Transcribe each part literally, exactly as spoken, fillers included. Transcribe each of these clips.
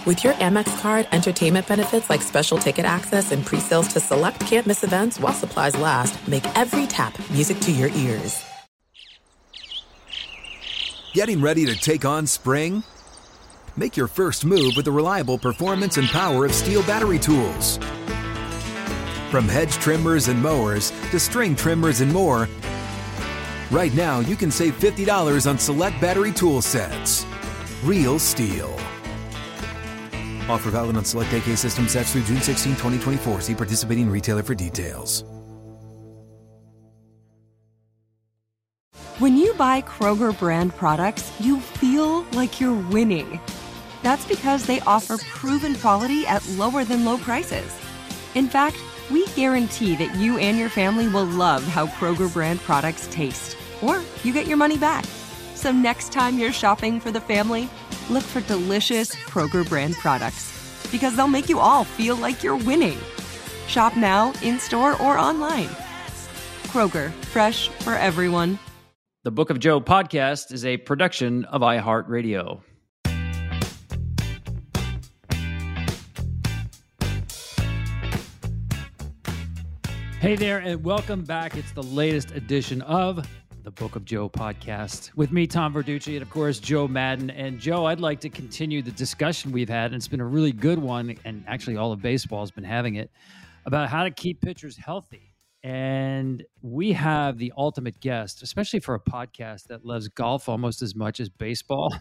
With your Amex card, entertainment benefits like special ticket access and pre-sales to select can't-miss events while supplies last make every tap music to your ears. Getting ready to take on spring? Make your first move with the reliable performance and power of Steel battery tools. From hedge trimmers and mowers to string trimmers and more, right now you can save fifty dollars on select battery tool sets. Real Steel. Offer valid on select A K system sets through June sixteenth, twenty twenty-four. See participating retailer for details. When you buy Kroger brand products, you feel like you're winning. That's because they offer proven quality at lower than low prices. In fact, we guarantee that you and your family will love how Kroger brand products taste, or you get your money back. So next time you're shopping for the family, look for delicious Kroger brand products, because they'll make you all feel like you're winning. Shop now, in-store, or online. Kroger, fresh for everyone. The Book of Joe podcast is a production of iHeartRadio. Hey there, and welcome back. It's the latest edition of the Book of Joe podcast with me, Tom Verducci, and of course, Joe Madden. And Joe, I'd like to continue the discussion we've had, and it's been a really good one, and actually all of baseball has been having it, about how to keep pitchers healthy. And we have the ultimate guest, especially for a podcast that loves golf almost as much as baseball.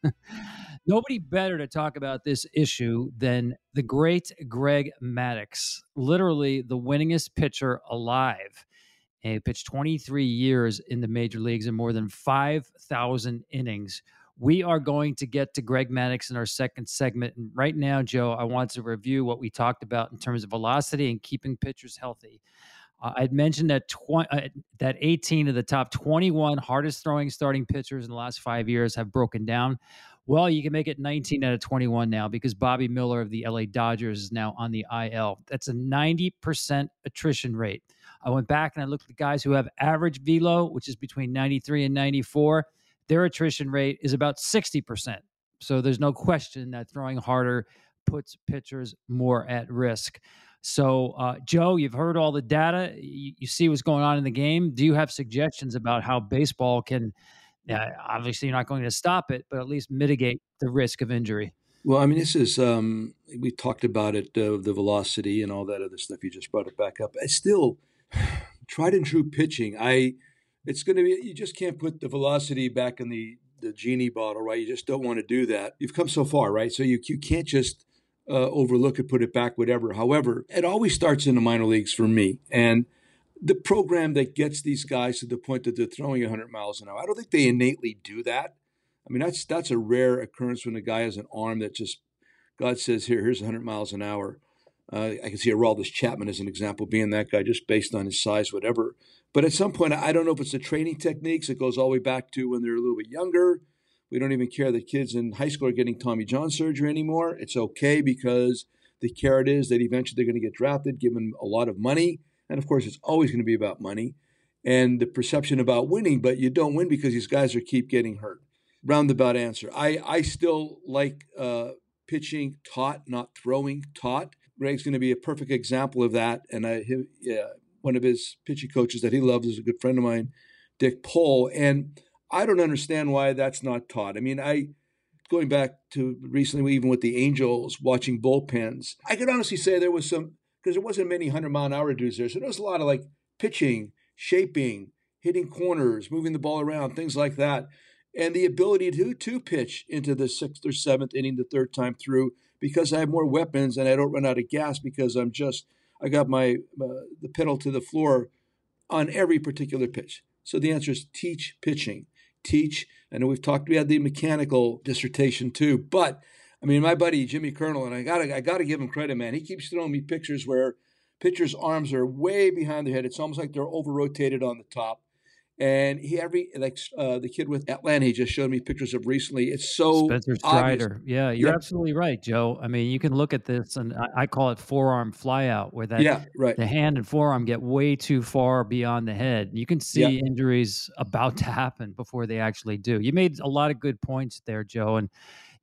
Nobody better to talk about this issue than the great Greg Maddux, literally the winningest pitcher alive. And he pitched twenty-three years in the major leagues and more than five thousand innings. We are going to get to Greg Maddux in our second segment. And right now, Joe, I want to review what we talked about in terms of velocity and keeping pitchers healthy. Uh, I'd mentioned that twenty, uh, that eighteen of the top twenty-one hardest throwing starting pitchers in the last five years have broken down. Well, you can make it nineteen out of twenty-one now because Bobby Miller of the L A Dodgers is now on the I L. That's a ninety percent attrition rate. I went back and I looked at the guys who have average velo, which is between ninety-three and ninety-four. Their attrition rate is about sixty percent. So there's no question that throwing harder puts pitchers more at risk. So, uh, Joe, you've heard all the data. You, you see what's going on in the game. Do you have suggestions about how baseball can, uh, obviously you're not going to stop it, but at least mitigate the risk of injury? Well, I mean, this is, um, we talked about it, uh, the velocity and all that other stuff. You just brought it back up. I still, tried and true pitching. I, it's going to be, you just can't put the velocity back in the, the genie bottle, right? You just don't want to do that. You've come so far, right? So you, you can't just uh, overlook it, put it back, whatever. However, it always starts in the minor leagues for me. And the program that gets these guys to the point that they're throwing one hundred miles an hour, I don't think they innately do that. I mean, that's that's a rare occurrence when a guy has an arm that just, God says, here, here's one hundred miles an hour. Uh, I can see Aroldis Chapman as an example being that guy just based on his size, whatever. But at some point, I don't know if it's the training techniques. It goes all the way back to when they're a little bit younger. We don't even care that kids in high school are getting Tommy John surgery anymore. It's okay because the carrot is that eventually they're going to get drafted, given a lot of money. And of course, it's always going to be about money and the perception about winning, but you don't win because these guys are keep getting hurt. Roundabout answer. I, I still like uh, pitching taught, not throwing taught. Greg's going to be a perfect example of that. And I, him, yeah, one of his pitching coaches that he loves is a good friend of mine, Dick Pohl. And I don't understand why that's not taught. I mean, I going back to recently, even with the Angels, watching bullpens, I could honestly say there was some, because there wasn't many hundred mile an hour dudes there. So there was a lot of like pitching, shaping, hitting corners, moving the ball around, things like that. And the ability to, to pitch into the sixth or seventh inning the third time through because I have more weapons and I don't run out of gas because I'm just, I got my, uh, the pedal to the floor on every particular pitch. So the answer is teach pitching. Teach. I know we've talked, we had the mechanical dissertation too, but I mean, my buddy Jimmy Colonel, and I gotta, I gotta give him credit, man. He keeps throwing me pictures where pitchers' arms are way behind their head. It's almost like they're over-rotated on the top. And he every like uh, the kid with Atlanta, he just showed me pictures of recently. It's so Spencer Strider. obvious. Yeah, you're Yeah. absolutely right, Joe. I mean, you can look at this, and I, I call it forearm flyout, where that Yeah, right. the hand and forearm get way too far beyond the head. You can see Yeah. injuries about to happen before they actually do. You made a lot of good points there, Joe, and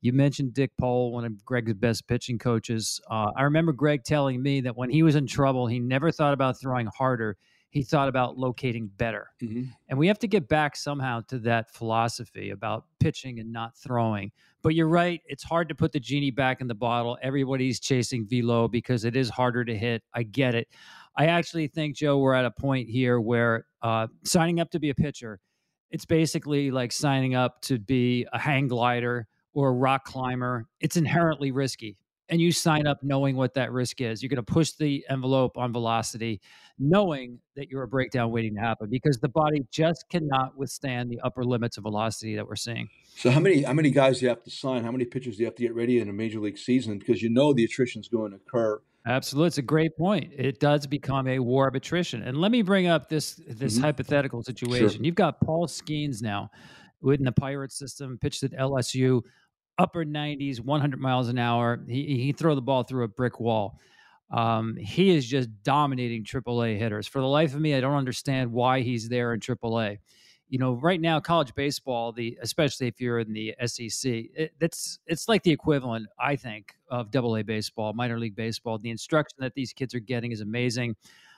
You mentioned Dick Pole, one of Greg's best pitching coaches. Uh, I remember Greg telling me that when he was in trouble, he never thought about throwing harder. He thought about locating better. Mm-hmm. And we have to get back somehow to that philosophy about pitching and not throwing. But you're right. It's hard to put the genie back in the bottle. Everybody's chasing velo because it is harder to hit. I get it. I actually think, Joe, we're at a point here where uh, signing up to be a pitcher, it's basically like signing up to be a hang glider or a rock climber. It's inherently risky. And you sign up knowing what that risk is. You're going to push the envelope on velocity, knowing that you're a breakdown waiting to happen, because the body just cannot withstand the upper limits of velocity that we're seeing. So how many how many guys do you have to sign? How many pitchers do you have to get ready in a major league season? Because you know the attrition is going to occur. Absolutely. It's a great point. It does become a war of attrition. And let me bring up this this mm-hmm. hypothetical situation. Sure. You've got Paul Skeens now within the Pirates system, pitched at L S U, upper nineties, one hundred miles an hour. He he throw the ball through a brick wall. Um, he is just dominating triple A hitters. For the life of me, I don't understand why he's there in triple A. You know, right now, college baseball, the especially if you're in the S E C, it, it's it's like the equivalent, I think, of double A baseball, minor league baseball. The instruction that these kids are getting is amazing.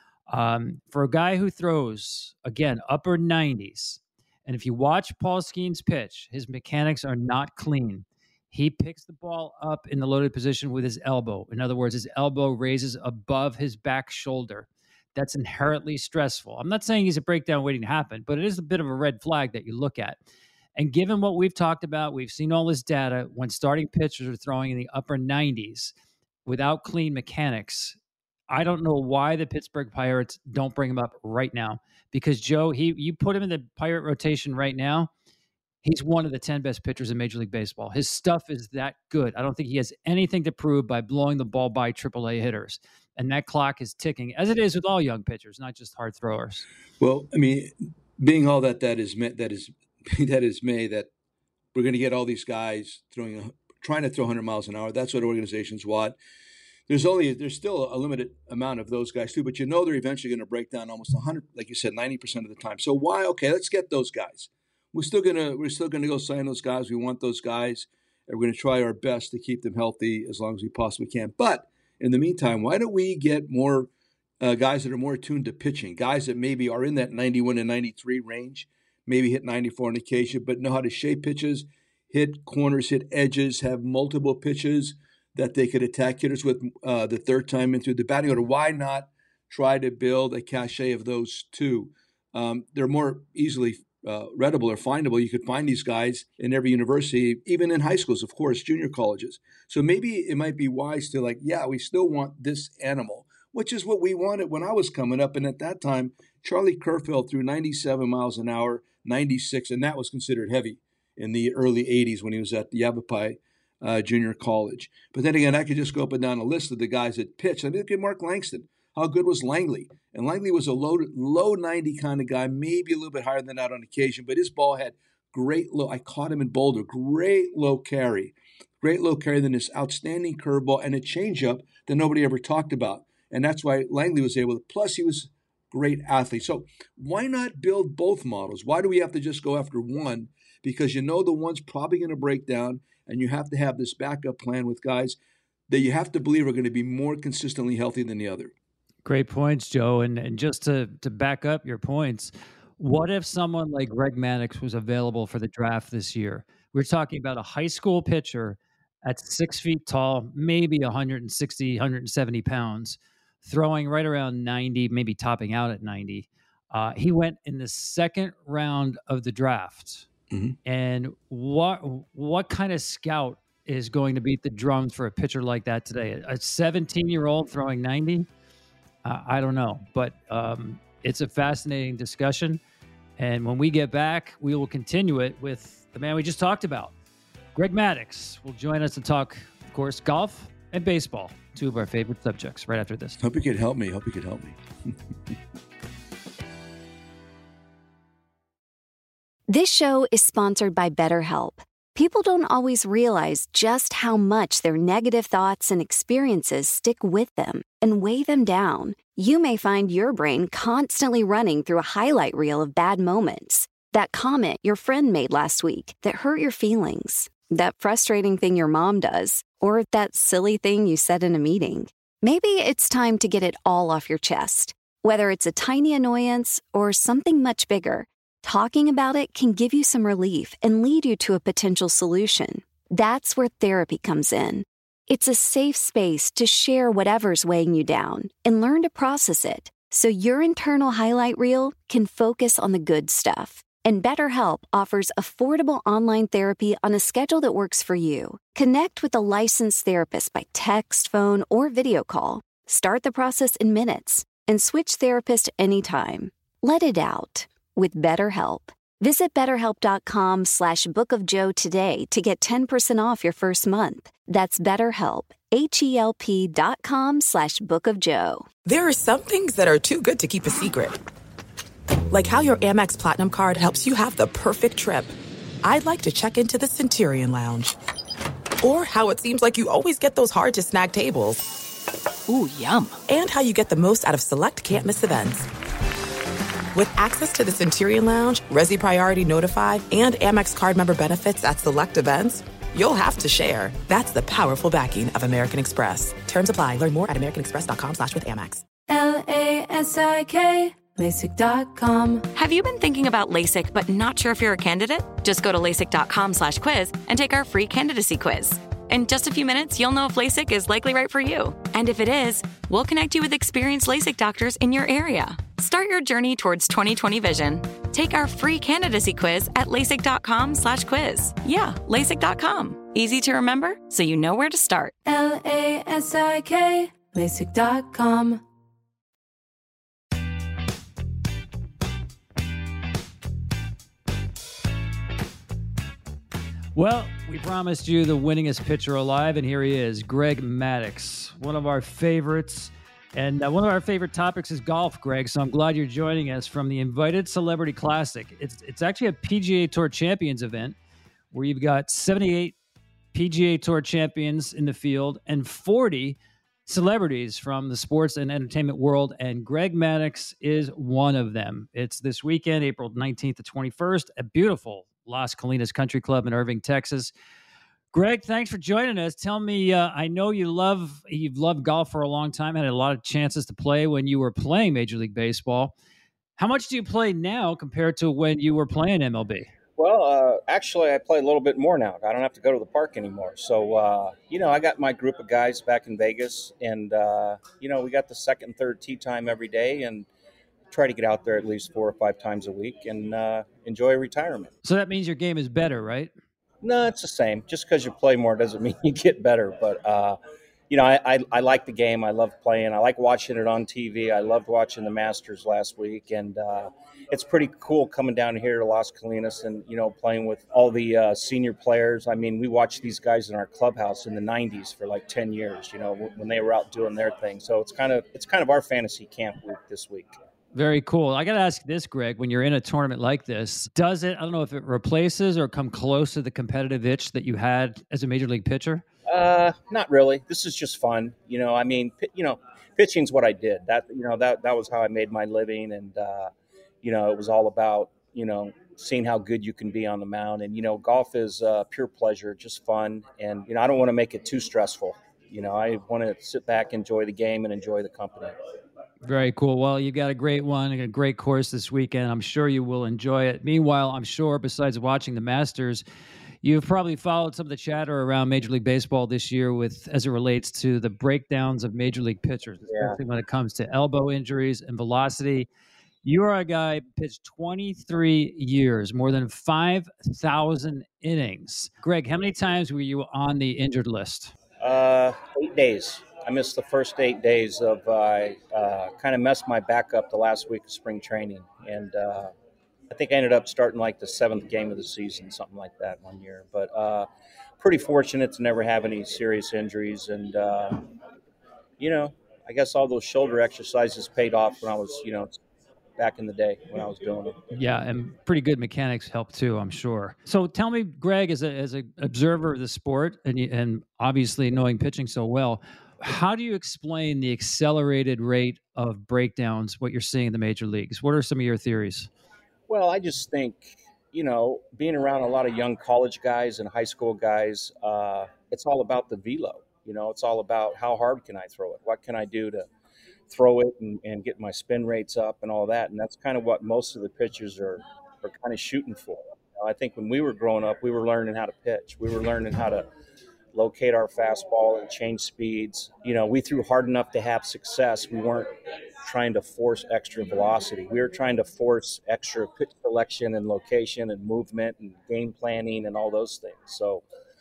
Um, for a guy who throws, again, upper nineties, and if you watch Paul Skeens pitch, his mechanics are not clean. He picks the ball up in the loaded position with his elbow. In other words, his elbow raises above his back shoulder. That's inherently stressful. I'm not saying he's a breakdown waiting to happen, but it is a bit of a red flag that you look at. And given what we've talked about, we've seen all this data, when starting pitchers are throwing in the upper nineties without clean mechanics, I don't know why the Pittsburgh Pirates don't bring him up right now. Because, Joe, he you put him in the Pirate rotation right now, he's one of the ten best pitchers in Major League Baseball. His stuff is that good. I don't think he has anything to prove by blowing the ball by triple A hitters. And that clock is ticking, as it is with all young pitchers, not just hard throwers. Well, I mean, being all that that is that is that is made, that we're going to get all these guys throwing, trying to throw one hundred miles an hour. That's what organizations want. There's only there's still a limited amount of those guys too, but you know they're eventually going to break down almost one hundred, like you said, ninety percent of the time. So why? Okay, let's get those guys. We're still gonna we're still gonna go sign those guys. We want those guys, and we're going to try our best to keep them healthy as long as we possibly can. But in the meantime, why don't we get more uh, guys that are more attuned to pitching, guys that maybe are in that ninety-one and ninety-three range, maybe hit ninety-four on occasion, but know how to shape pitches, hit corners, hit edges, have multiple pitches that they could attack hitters with uh, the third time into the batting order. Why not try to build a cachet of those two? Um, they're more easily uh, readable or findable. You could find these guys in every university, even in high schools, of course, junior colleges. So maybe it might be wise to like, yeah, we still want this animal, which is what we wanted when I was coming up. And at that time, Charlie Kerfeld threw ninety-seven miles an hour, ninety-six, and that was considered heavy in the early eighties when he was at the Yavapai uh, Junior College. But then again, I could just go up and down a list of the guys that pitched. I mean, look at Mark Langston. How good was Langley? And Langley was a low, low ninety kind of guy, maybe a little bit higher than that on occasion, but his ball had great low. I caught him in Boulder. Great low carry. Great low carry, then this outstanding curveball and a changeup that nobody ever talked about. And that's why Langley was able to. Plus, he was a great athlete. So why not build both models? Why do we have to just go after one? Because you know the one's probably going to break down, and you have to have this backup plan with guys that you have to believe are going to be more consistently healthy than the other. Great points, Joe. And and just to to back up your points, what if someone like Greg Maddux was available for the draft this year? We're talking about a high school pitcher at six feet tall, maybe one sixty, one seventy pounds, throwing right around ninety, maybe topping out at ninety. Uh, he went in the second round of the draft. Mm-hmm. And what what kind of scout is going to beat the drums for a pitcher like that today? A seventeen-year-old throwing ninety? Uh, I don't know, but um, it's a fascinating discussion. And when we get back, we will continue it with the man we just talked about. Greg Maddux will join us to talk, of course, golf and baseball, two of our favorite subjects, right after this. Hope you could help me. Hope you could help me. This show is sponsored by BetterHelp. People don't always realize just how much their negative thoughts and experiences stick with them and weigh them down. You may find your brain constantly running through a highlight reel of bad moments. That comment your friend made last week that hurt your feelings. That frustrating thing your mom does, or that silly thing you said in a meeting. Maybe it's time to get it all off your chest. Whether it's a tiny annoyance or something much bigger, talking about it can give you some relief and lead you to a potential solution. That's where therapy comes in. It's a safe space to share whatever's weighing you down and learn to process it so your internal highlight reel can focus on the good stuff. And BetterHelp offers affordable online therapy on a schedule that works for you. Connect with a licensed therapist by text, phone, or video call. Start the process in minutes and switch therapist anytime. Let it out with BetterHelp. Visit betterhelp.com slash book of Joe today to get ten percent off your first month. That's BetterHelp, H-E-L-P dot com slash book of Joe. There are some things that are too good to keep a secret. Like how your Amex Platinum card helps you have the perfect trip. I'd like to check into the Centurion Lounge. Or how it seems like you always get those hard-to-snag tables. Ooh, yum. And how you get the most out of select can't-miss events. With access to the Centurion Lounge, Resi Priority Notified, and Amex card member benefits at select events, you'll have to share. That's the powerful backing of American Express. Terms apply. Learn more at americanexpress.com slash with Amex. L A S I K, LASIK dot com. Have you been thinking about LASIK but not sure if you're a candidate? Just go to LASIK.com slash quiz and take our free candidacy quiz. In just a few minutes, you'll know if LASIK is likely right for you. And if it is, we'll connect you with experienced LASIK doctors in your area. Start your journey towards twenty twenty vision. Take our free candidacy quiz at LASIK.com slash quiz. Yeah, LASIK dot com. Easy to remember, so you know where to start. L A S I K, LASIK dot com. Well, we promised you the winningest pitcher alive, and here he is, Greg Maddux, one of our favorites. And uh, one of our favorite topics is golf, Greg, so I'm glad you're joining us from the Invited Celebrity Classic. It's it's actually a P G A Tour Champions event where you've got seventy-eight P G A Tour champions in the field and forty celebrities from the sports and entertainment world, and Greg Maddux is one of them. It's this weekend, April nineteenth to twenty-first, at beautiful Las Colinas Country Club in Irving, Texas. Greg, thanks for joining us. Tell me, uh, I know you love, you've loved golf for a long time, had a lot of chances to play when you were playing Major League Baseball. How much do you play now compared to when you were playing M L B? Well, uh, actually, I play a little bit more now. I don't have to go to the park anymore. So, uh, you know, I got my group of guys back in Vegas, and, uh, you know, we got the second and third tee time every day, and try to get out there at least four or five times a week and uh, enjoy retirement. So that means your game is better, right? No, it's the same. Just because you play more doesn't mean you get better. But, uh, you know, I, I, I like the game. I love playing. I like watching it on T V. I loved watching the Masters last week. And uh, it's pretty cool coming down here to Las Colinas and, you know, playing with all the uh, senior players. I mean, we watched these guys in our clubhouse in the nineties for like ten years, you know, when they were out doing their thing. So it's kind of it's kind of our fantasy camp week this week. Very cool. I got to ask this, Greg, when you're in a tournament like this, does it, I don't know if it replaces or come close to the competitive itch that you had as a major league pitcher? Uh, not really. This is just fun. You know, I mean, you know, pitching's what I did. That, you know, that, that was how I made my living. And, uh, you know, it was all about, you know, seeing how good you can be on the mound. And, you know, golf is uh, pure pleasure, just fun. And, you know, I don't want to make it too stressful. You know, I want to sit back, enjoy the game, and enjoy the company. Very cool. Well, you got a great one, a great course this weekend. I'm sure you will enjoy it. Meanwhile, I'm sure besides watching the Masters, you've probably followed some of the chatter around Major League Baseball this year with as it relates to the breakdowns of Major League pitchers, especially yeah. when it comes to elbow injuries and velocity. You are a guy who pitched twenty-three years, more than five thousand innings. Greg, how many times were you on the injured list? Uh, eight days. I missed the first eight days of, uh, uh, kind of messed my back up the last week of spring training. And uh, I think I ended up starting like the seventh game of the season, something like that one year. But uh, pretty fortunate to never have any serious injuries. And, uh, you know, I guess all those shoulder exercises paid off when I was, you know, back in the day when I was doing it. Yeah, and pretty good mechanics help too, I'm sure. So tell me, Greg, as a as an observer of the sport and and obviously knowing pitching so well, how do you explain the accelerated rate of breakdowns, what you're seeing in the major leagues? What are some of your theories? Well, I just think, you know, being around a lot of young college guys and high school guys, uh, it's all about the velo. You know, it's all about how hard can I throw it? What can I do to throw it and, and get my spin rates up and all that? And that's kind of what most of the pitchers are, are kind of shooting for. You know, I think when we were growing up, we were learning how to pitch. We were learning how to locate our fastball and change speeds. You know, we threw hard enough to have success. We weren't trying to force extra velocity. We were trying to force extra pitch selection and location and movement and game planning and all those things. So,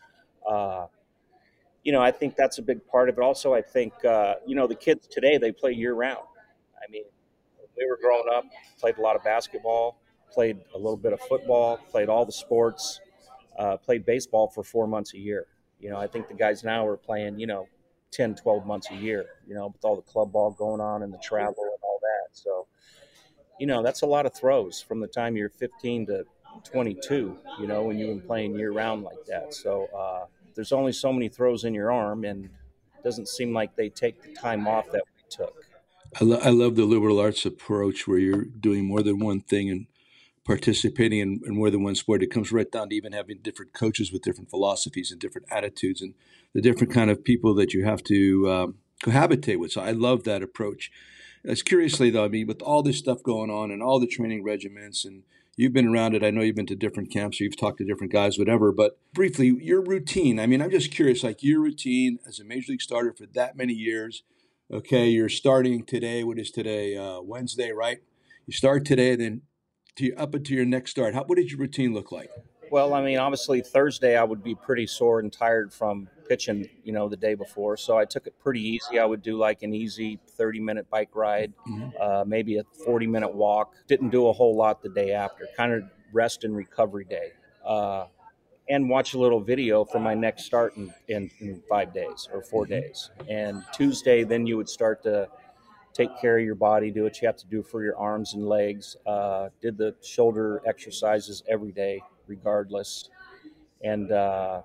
uh, you know, I think that's a big part of it. Also, I think, uh, you know, the kids today, they play year round. I mean, when we were growing up, played a lot of basketball, played a little bit of football, played all the sports, uh, played baseball for four months a year. You know, I think the guys now are playing, you know, ten, twelve months a year, you know, with all the club ball going on and the travel and all that. So, you know, that's a lot of throws from the time you're fifteen to twenty-two, you know, when you've been playing year round like that. So uh, there's only so many throws in your arm, and it doesn't seem like they take the time off that we took. I, lo- I love the liberal arts approach where you're doing more than one thing and participating in, in more than one sport. It comes right down to even having different coaches with different philosophies and different attitudes and the different kind of people that you have to um, cohabitate with. So I love that approach. As curiously, though, I mean, with all this stuff going on and all the training regiments, and you've been around it, I know you've been to different camps, or you've talked to different guys, whatever, but briefly, your routine. I mean, I'm just curious, like your routine as a Major League starter for that many years. Okay, you're starting today. What is today? Uh, Wednesday, right? You start today, then to up until your next start. How, what did your routine look like? Well, I mean, obviously Thursday I would be pretty sore and tired from pitching, you know, the day before. So I took it pretty easy. I would do like an easy thirty-minute bike ride, mm-hmm. uh, maybe a forty-minute walk. Didn't do a whole lot the day after. Kind of rest and recovery day. Uh, and watch a little video for my next start in, in, in five days or four mm-hmm. days. And Tuesday, then you would start to take care of your body, do what you have to do for your arms and legs. Uh, did the shoulder exercises every day, regardless. And uh,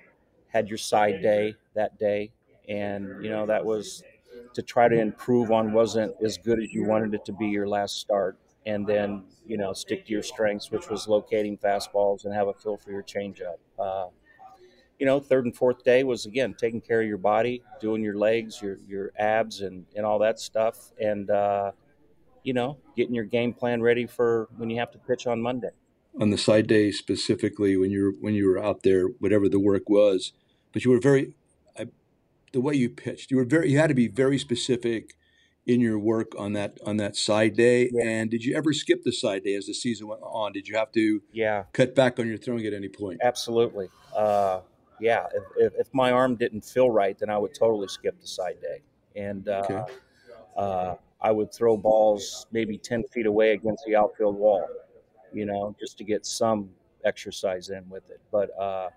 had your side day that day. And, you know, that was to try to improve on wasn't as good as you wanted it to be your last start. And then, you know, stick to your strengths, which was locating fastballs and have a feel for your changeup. Uh, You know, third and fourth day was, again, taking care of your body, doing your legs, your your abs, and, and all that stuff. And, uh, you know, getting your game plan ready for when you have to pitch on Monday. On the side day specifically, when you were, when you were out there, whatever the work was, but you were very, I, the way you pitched, you were very, you had to be very specific in your work on that on that side day. Yeah. And did you ever skip the side day as the season went on? Did you have to yeah. cut back on your throwing at any point? Absolutely. Uh Yeah, if, if, if my arm didn't feel right, then I would totally skip the side day. And uh, okay. uh, I would throw balls maybe ten feet away against the outfield wall, you know, just to get some exercise in with it. But, uh,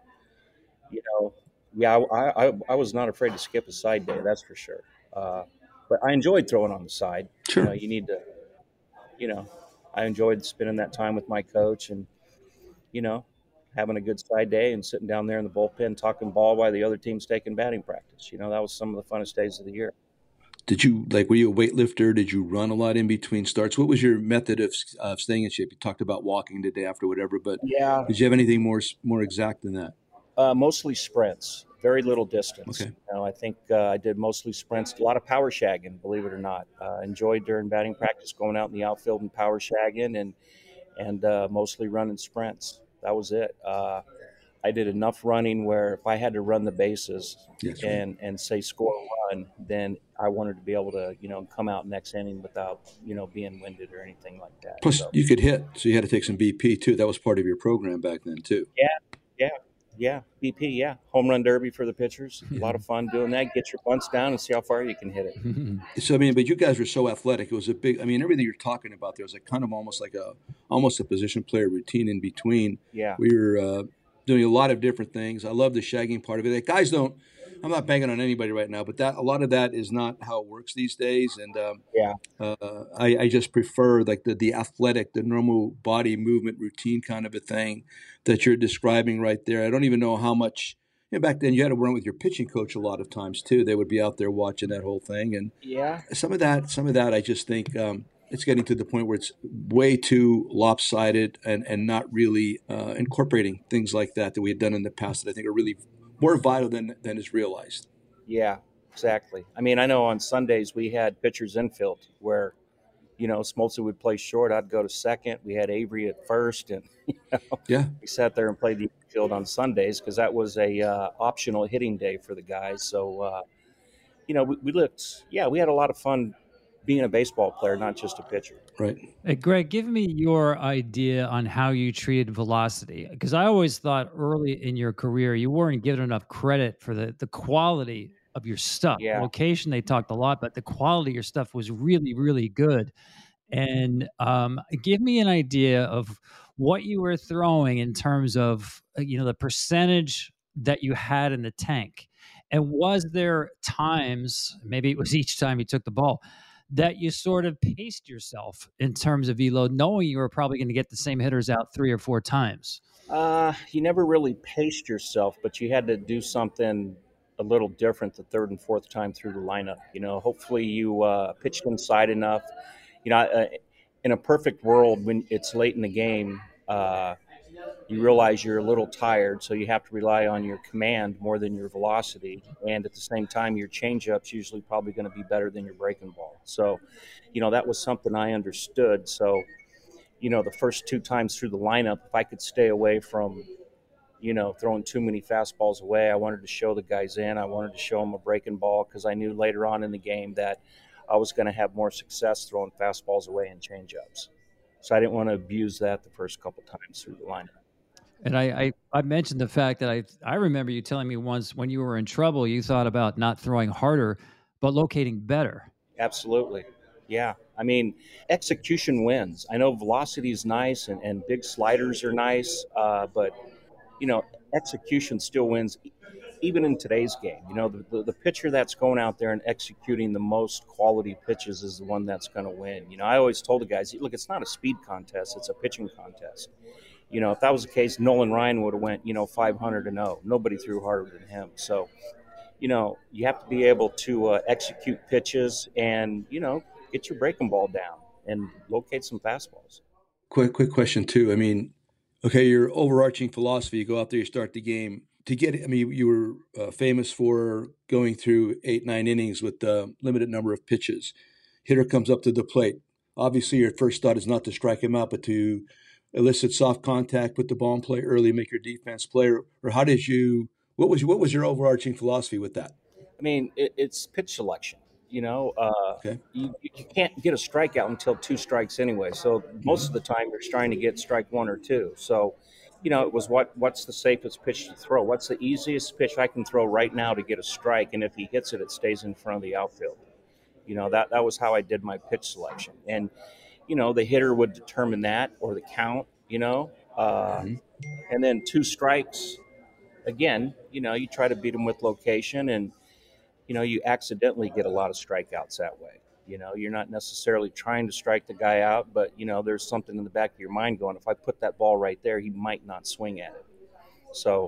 you know, yeah, I, I, I was not afraid to skip a side day, that's for sure. Uh, but I enjoyed throwing on the side. Sure. You know, you need to, you know, I enjoyed spending that time with my coach and, you know, having a good side day and sitting down there in the bullpen talking ball while the other team's taking batting practice. You know, that was some of the funnest days of the year. Did you, like, were you a weightlifter? Did you run a lot in between starts? What was your method of uh, staying in shape? You talked about walking the day after, whatever, but yeah. did you have anything more more exact than that? Uh, mostly sprints, very little distance. Okay. You know, I think uh, I did mostly sprints, a lot of power shagging, believe it or not. Uh, enjoyed during batting practice going out in the outfield and power shagging and, and uh, mostly running sprints. That was it. Uh, I did enough running where if I had to run the bases yes, and, and say score a run, then I wanted to be able to, you know, come out next inning without, you know, being winded or anything like that. Plus, so, you could hit, so you had to take some B P too. That was part of your program back then too. Yeah, yeah, yeah. B P, yeah. Home run derby for the pitchers. Yeah. A lot of fun doing that. Get your bunts down and see how far you can hit it. So I mean, but you guys were so athletic. It was a big. I mean, everything you're talking about there was like kind of almost like a almost a position player routine in between. Yeah, we were uh, doing a lot of different things. I love the shagging part of it. Like, guys don't. I'm not banging on anybody right now, but that a lot of that is not how it works these days. And um, yeah, uh, I, I just prefer like the the athletic, the normal body movement routine kind of a thing that you're describing right there. I don't even know how much. You know, back then you had to run with your pitching coach a lot of times too. They would be out there watching that whole thing, and yeah, some of that, some of that, I just think um, it's getting to the point where it's way too lopsided and, and not really uh, incorporating things like that that we had done in the past that I think are really more vital than than is realized. Yeah, exactly. I mean, I know on Sundays we had pitchers infield where, you know, Smoltz would play short. I'd go to second. We had Avery at first, and you know, yeah, we sat there and played the infield on Sundays because that was a uh, optional hitting day for the guys. So, uh, you know, we, we looked. Yeah, we had a lot of fun being a baseball player, not just a pitcher. Right. Hey, Greg, give me your idea on how you treated velocity, because I always thought early in your career you weren't given enough credit for the the quality of your stuff. Yeah. Location, they talked a lot, but the quality of your stuff was really, really good. And um, give me an idea of what you were throwing in terms of, you know, the percentage that you had in the tank. And was there times, maybe it was each time you took the ball, that you sort of paced yourself in terms of velo, knowing you were probably going to get the same hitters out three or four times? Uh, you never really paced yourself, but you had to do something a little different the third and fourth time through the lineup. You know, hopefully you uh, pitched inside enough. You know, uh, in a perfect world, when it's late in the game, uh, you realize you're a little tired, so you have to rely on your command more than your velocity. And at the same time, your changeup's usually probably going to be better than your breaking ball. So, you know, that was something I understood. So, you know, the first two times through the lineup, if I could stay away from, you know, throwing too many fastballs away, I wanted to show the guys in. I wanted to show them a breaking ball because I knew later on in the game that I was going to have more success throwing fastballs away and changeups. So I didn't want to abuse that the first couple times through the lineup. And I, I, I mentioned the fact that I I remember you telling me once when you were in trouble, you thought about not throwing harder, but locating better. Absolutely. Yeah. I mean, execution wins. I know velocity is nice and, and big sliders are nice, uh, but, you know, execution still wins even in today's game. You know, the, the, the pitcher that's going out there and executing the most quality pitches is the one that's going to win. You know, I always told the guys, look, it's not a speed contest, it's a pitching contest. You know, if that was the case, Nolan Ryan would have went, you know, five hundred and oh. Nobody threw harder than him. So, you know, you have to be able to uh, execute pitches and, you know, get your breaking ball down and locate some fastballs. Quick, quick question too. I mean, okay, your overarching philosophy, you go out there, you start the game. To get, I mean, you were uh, famous for going through eight, nine innings with a limited number of pitches. Hitter comes up to the plate. Obviously, your first thought is not to strike him out, but to elicit soft contact, put the ball in play early, make your defense play, or, or how did you? What was what was your overarching philosophy with that? I mean, it, it's pitch selection. You know, uh, okay. you, you can't get a strikeout until two strikes anyway. So most mm-hmm. of the time, you're trying to get strike one or two. So, you know, it was what what's the safest pitch to throw? What's the easiest pitch I can throw right now to get a strike? And if he hits it, it stays in front of the outfield. You know, that that was how I did my pitch selection. And you know, the hitter would determine that or the count, you know, uh, mm-hmm. and then two strikes. Again, you know, you try to beat them with location and, you know, you accidentally get a lot of strikeouts that way. You know, you're not necessarily trying to strike the guy out, but, you know, there's something in the back of your mind going, if I put that ball right there, he might not swing at it. So,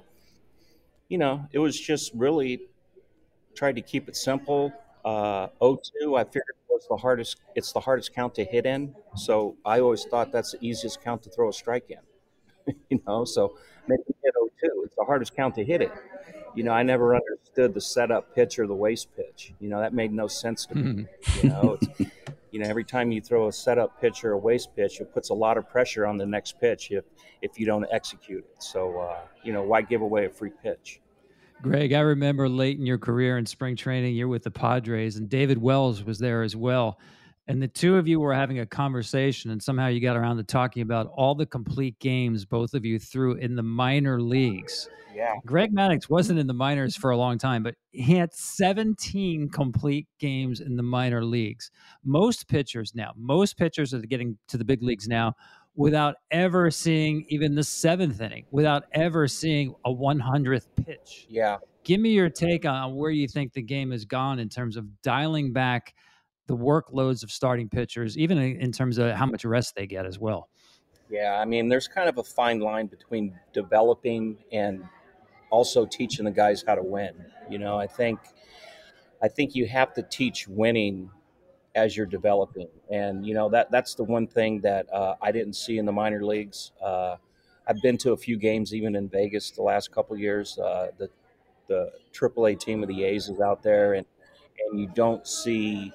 you know, it was just really tried to keep it simple. Uh, oh two, I figured was the hardest. It's the hardest count to hit in. So I always thought that's the easiest count to throw a strike in. you know, so maybe hit oh two. It's the hardest count to hit it. You know, I never understood the setup pitch or the waste pitch. You know, that made no sense to me. you know, it's, you know, every time you throw a setup pitch or a waste pitch, it puts a lot of pressure on the next pitch if if you don't execute it. So, uh, you know, why give away a free pitch? Greg, I remember late in your career in spring training, you're with the Padres, and David Wells was there as well. And the two of you were having a conversation, and somehow you got around to talking about all the complete games both of you threw in the minor leagues. Yeah. Greg Maddux wasn't in the minors for a long time, but he had seventeen complete games in the minor leagues. Most pitchers now, most pitchers are getting to the big leagues now without ever seeing even the seventh inning, without ever seeing a one hundredth pitch. Yeah. Give me your take on where you think the game has gone in terms of dialing back the workloads of starting pitchers, even in terms of how much rest they get as well. Yeah, I mean, there's kind of a fine line between developing and also teaching the guys how to win. You know, I think I think you have to teach winning as you're developing. And, you know, that that's the one thing that uh, I didn't see in the minor leagues. Uh, I've been to a few games, even in Vegas, the last couple of years. Uh, the the triple A team of the A's is out there, and and you don't see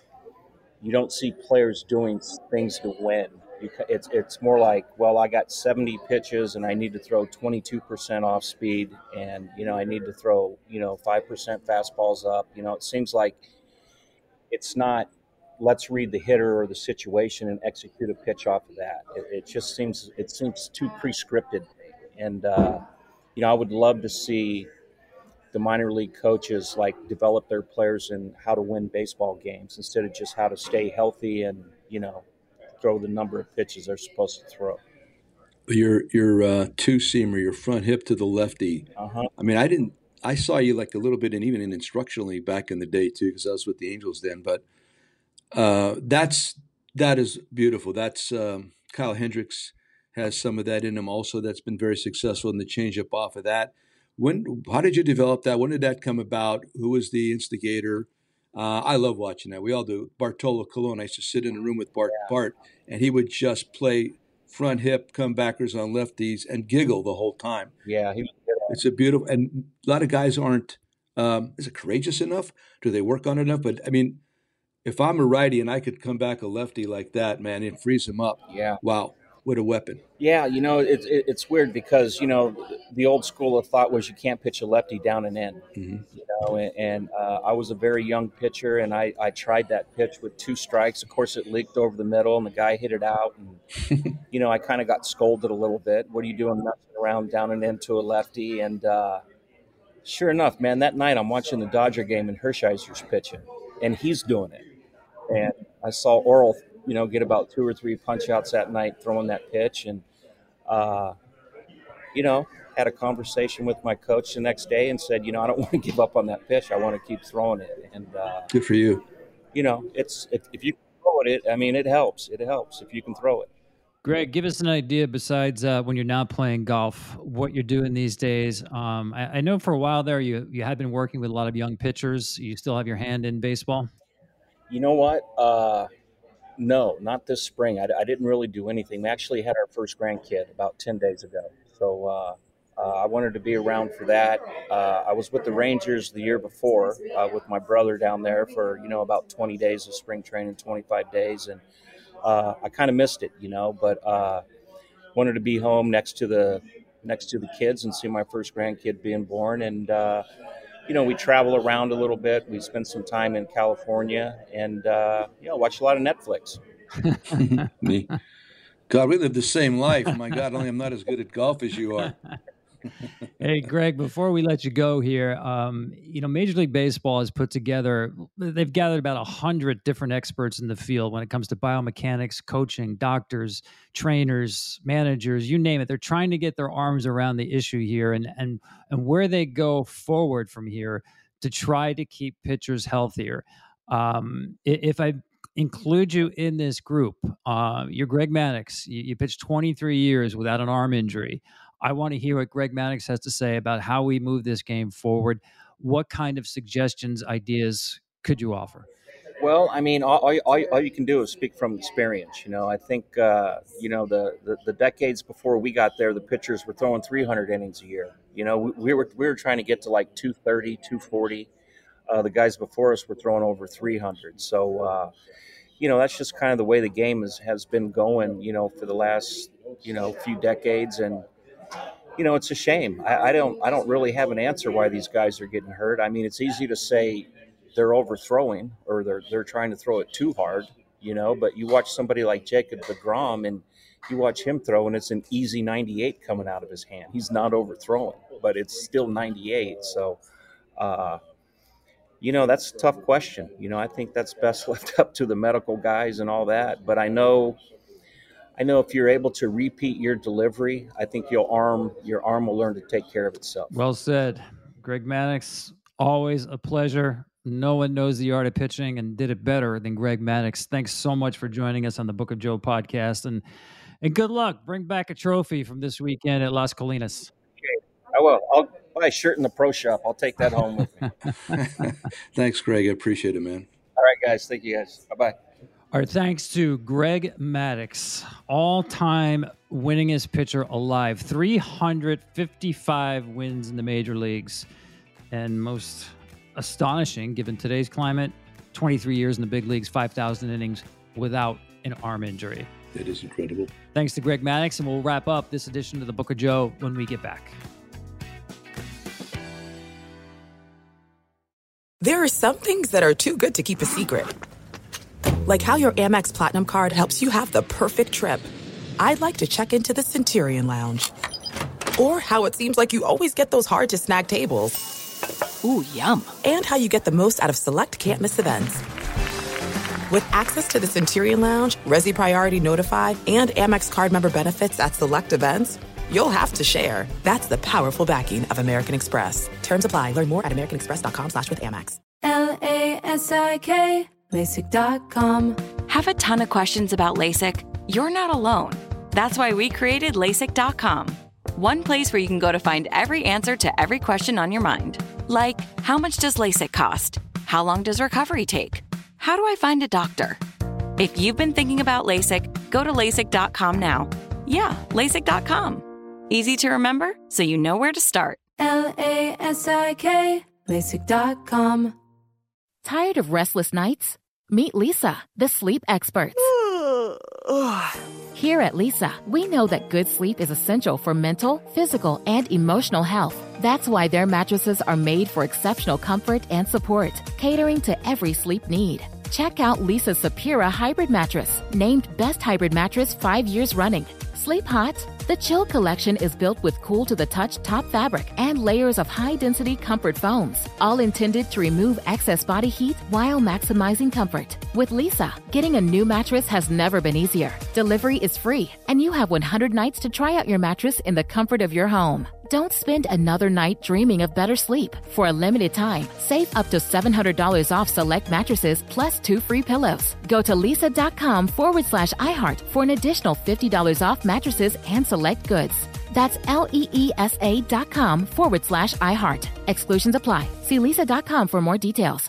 you don't see players doing things to win. It's it's more like, well, I got seventy pitches and I need to throw twenty-two percent off speed, and you know I need to throw you know five percent fastballs up. You know, it seems like it's not, let's read the hitter or the situation and execute a pitch off of that. It, it just seems it seems too pre-scripted, and uh, you know I would love to see the minor league coaches like develop their players in how to win baseball games instead of just how to stay healthy and you know throw the number of pitches they're supposed to throw. Your your uh, two seamer, your front hip to the lefty. Uh-huh. I mean, I didn't. I saw you like a little bit, and even in instructionally back in the day too, because I was with the Angels then. But uh, that's that is beautiful. That's um, Kyle Hendricks has some of that in him also. That's been very successful in the changeup off of that. When how did you develop that? When did that come about? Who was the instigator? Uh, I love watching that. We all do. Bartolo Colon. I used to sit in a room with Bart Yeah. Bart, and he would just play front hip comebackers on lefties and giggle the whole time. Yeah, he was good at it. It's a beautiful, and a lot of guys aren't, um, is it courageous enough? Do they work on it enough? But I mean, if I'm a righty and I could come back a lefty like that, man, and freeze him up. Yeah. Wow. What a weapon. Yeah, you know, it's it, it's weird because, you know, the old school of thought was you can't pitch a lefty down and in. Mm-hmm. You know, and, and uh, I was a very young pitcher, and I, I tried that pitch with two strikes. Of course, it leaked over the middle, and the guy hit it out. And, you know, I kind of got scolded a little bit. What are you doing messing around down and into a lefty? And uh, sure enough, man, that night I'm watching the Dodger game, and Hershiser's pitching, and he's doing it. And I saw Oral, you know, get about two or three punch outs that night throwing that pitch. And, uh, you know, had a conversation with my coach the next day and said, you know, I don't want to give up on that pitch. I want to keep throwing it. And, uh, Good for you. you know, it's if, if you can throw it, I mean, it helps. It helps if you can throw it. Greg, give us an idea besides uh, when you're not playing golf, what you're doing these days. Um, I, I know for a while there you you had been working with a lot of young pitchers. You still have your hand in baseball? You know what? Uh, no, not this spring. I, I didn't really do anything. We actually had our first grandkid about ten days ago. So uh, uh, I wanted to be around for that. Uh, I was with the Rangers the year before uh, with my brother down there for, you know, about twenty days of spring training, twenty-five days. And uh, I kind of missed it, you know, but uh, wanted to be home next to the next to the kids and see my first grandkid being born. And, uh, you know, we travel around a little bit. We spend some time in California and, uh, you know, watch a lot of Netflix. Me. God, we live the same life. My God, only I'm not as good at golf as you are. Hey, Greg, before we let you go here, um, you know, Major League Baseball has put together, they've gathered about one hundred different experts in the field when it comes to biomechanics, coaching, doctors, trainers, managers, you name it. They're trying to get their arms around the issue here and and and where they go forward from here to try to keep pitchers healthier. Um, i- if I include you in this group, uh, you're Greg Maddux. You, you pitched twenty-three years without an arm injury. I want to hear what Greg Maddux has to say about how we move this game forward. What kind of suggestions, ideas could you offer? Well, I mean, all, all, all all you can do is speak from experience. You know, I think, uh, you know, the, the, the decades before we got there, the pitchers were throwing three hundred innings a year. You know, we, we were we were trying to get to like two thirty, two forty. Uh, the guys before us were throwing over three hundred. So, uh, you know, that's just kind of the way the game is, has been going, you know, for the last, you know, few decades. And, you know, it's a shame. I, I don't I don't really have an answer why these guys are getting hurt. I mean, it's easy to say they're overthrowing or they're they're trying to throw it too hard, you know, but you watch somebody like Jacob deGrom and you watch him throw and it's an easy ninety-eight coming out of his hand. He's not overthrowing, but it's still ninety-eight. So, uh, you know, that's a tough question. You know, I think that's best left up to the medical guys and all that. But I know I know if you're able to repeat your delivery, I think your arm your arm will learn to take care of itself. Well said. Greg Maddux, always a pleasure. No one knows the art of pitching and did it better than Greg Maddux. Thanks so much for joining us on the Book of Joe podcast. And and good luck. Bring back a trophy from this weekend at Las Colinas. Okay. I will. I'll buy a shirt in the pro shop. I'll take that home with me. Thanks, Greg. I appreciate it, man. All right, guys. Thank you, guys. Bye-bye. Our thanks to Greg Maddux, all-time winningest pitcher alive, three hundred fifty-five wins in the major leagues, and most astonishing, given today's climate, twenty-three years in the big leagues, five thousand innings without an arm injury. It is incredible. Thanks to Greg Maddux, and we'll wrap up this edition of the Book of Joe when we get back. There are some things that are too good to keep a secret. Like how your Amex Platinum card helps you have the perfect trip. I'd like to check into the Centurion Lounge. Or how it seems like you always get those hard-to-snag tables. Ooh, yum. And how you get the most out of select can't-miss events. With access to the Centurion Lounge, Resi Priority Notify, and Amex card member benefits at select events, you'll have to share. That's the powerful backing of American Express. Terms apply. Learn more at americanexpress.com slash with Amex. L A S I K, LASIK dot com. Have a ton of questions about LASIK? You're not alone. That's why we created LASIK dot com. One place where you can go to find every answer to every question on your mind. Like, how much does LASIK cost? How long does recovery take? How do I find a doctor? If you've been thinking about LASIK, go to LASIK dot com now. Yeah, LASIK dot com. Easy to remember, so you know where to start. L A S I K, LASIK dot com. Tired of restless nights? Meet Leesa, the sleep experts. Here at Leesa, we know that good sleep is essential for mental, physical, and emotional health. That's why their mattresses are made for exceptional comfort and support, catering to every sleep need. Check out Leesa's Sapira Hybrid Mattress, named Best Hybrid Mattress five years running. Sleep hot? The Chill Collection is built with cool-to-the-touch top fabric and layers of high-density comfort foams, all intended to remove excess body heat while maximizing comfort. With Leesa, getting a new mattress has never been easier. Delivery is free, and you have one hundred nights to try out your mattress in the comfort of your home. Don't spend another night dreaming of better sleep. For a limited time, save up to seven hundred dollars off select mattresses plus two free pillows. Go to Leesa.com forward slash iHeart for an additional fifty dollars off mattresses and select goods. That's L-E-E-S-A dot com forward slash iHeart. Exclusions apply. See Leesa dot com for more details.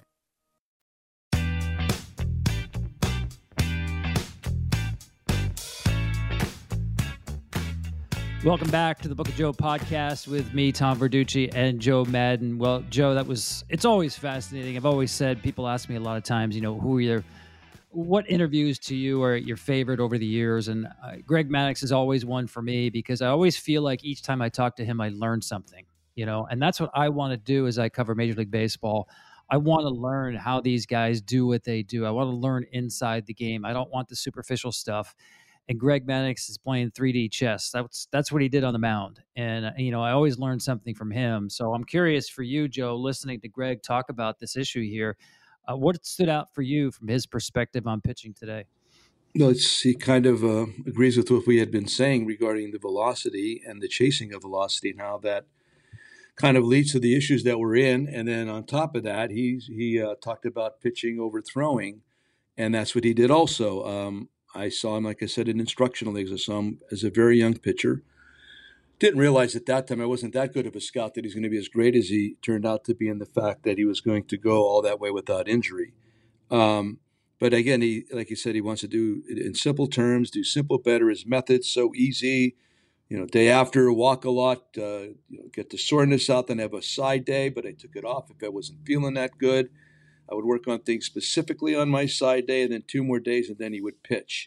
Welcome back to the Book of Joe podcast with me, Tom Verducci, and Joe Maddon. Well, Joe, that was, it's always fascinating. I've always said, people ask me a lot of times, you know, who are your, what interviews to you are your favorite over the years? And uh, Greg Maddux is always one for me because I always feel like each time I talk to him, I learn something, you know, and that's what I want to do as I cover Major League Baseball. I want to learn how these guys do what they do. I want to learn inside the game. I don't want the superficial stuff. And Greg Maddux is playing three D chess. That's that's what he did on the mound. And, you know, I always learn something from him. So I'm curious for you, Joe, listening to Greg talk about this issue here, uh, what stood out for you from his perspective on pitching today? No, it's, he kind of uh, agrees with what we had been saying regarding the velocity and the chasing of velocity and how that kind of leads to the issues that we're in. And then on top of that, he's, he uh, talked about pitching over throwing, and that's what he did also. Um, I saw him, like I said, in instructional leagues. I saw him as a very young pitcher. Didn't realize at that time I wasn't that good of a scout that he's going to be as great as he turned out to be, in the fact that he was going to go all that way without injury. Um, but again, he, like he said, he wants to do it in simple terms, do simple better. His method's so easy. You know, day after, walk a lot, uh, you know, get the soreness out, then have a side day. But I took it off if I wasn't feeling that good. I would work on things specifically on my side day, and then two more days, and then he would pitch.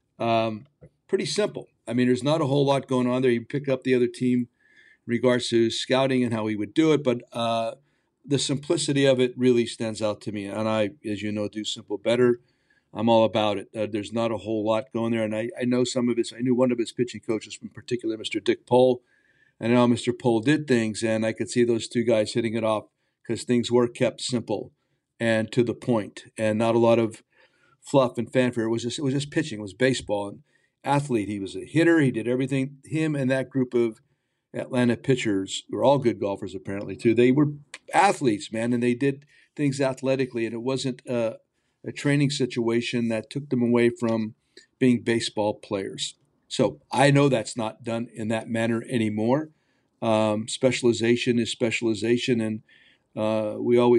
Um, pretty simple. I mean, there's not a whole lot going on there. You pick up the other team in regards to scouting and how he would do it, but uh, the simplicity of it really stands out to me. And I, as you know, do simple better. I'm all about it. Uh, there's not a whole lot going there. And I, I know some of his, I knew one of his pitching coaches, in particular, Mister Dick Pohl. And I know Mister Pohl did things, and I could see those two guys hitting it off because things were kept simple and to the point, and not a lot of fluff and fanfare. It was just, it was just pitching. It was baseball. And athlete. He was a hitter. He did everything. Him and that group of Atlanta pitchers, who were all good golfers apparently too, they were athletes, man, and they did things athletically, and it wasn't a, a training situation that took them away from being baseball players. So I know that's not done in that manner anymore. Um, specialization is specialization, and uh, we always